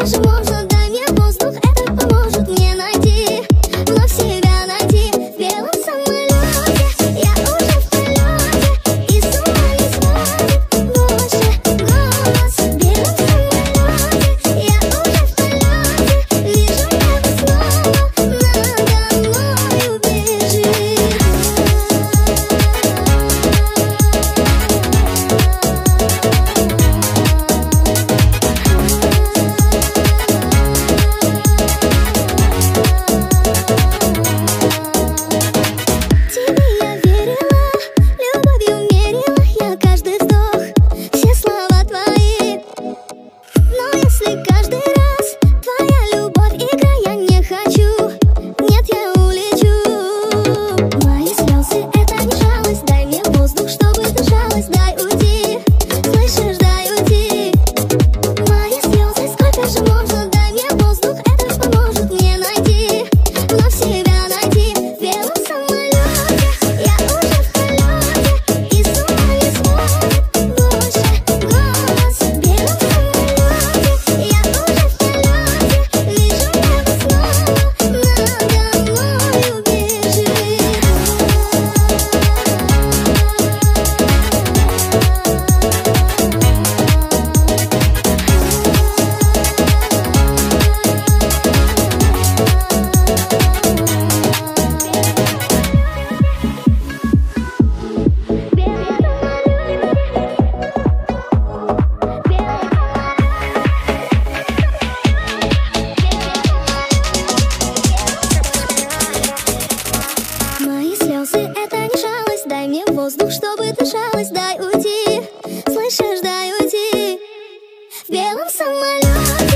сколько же можно, дай мне воздух, это поможет мне найти, вновь себя найти. В белом самолете я уже в полете, и с ума не сводит больше голос. В белом самолете я уже в полете, вижу небо снова надо мною бежит. Тебе я верила, любовью мерила я каждый вздох, все слова твои. Но если каждый раз твоя любовь игра, я не хочу, нет, я улечу. Мои слезы — это не жалость, дай мне воздух, чтобы дышалось, дай уйти, слышишь, дай уйти. Мои слезы, сколько же можно, дай мне воздух, это поможет мне найти, вновь себя найти. В белом самолете я уже в полете, и с ума не сводит больше голос. В белом самолете я уже в полете, вижу небо снова надо мною бежит. Мои слезы — это не жалость, дай мне воздух, чтобы дышалось, дай уйти, слышишь, дай уйти. В белом самолете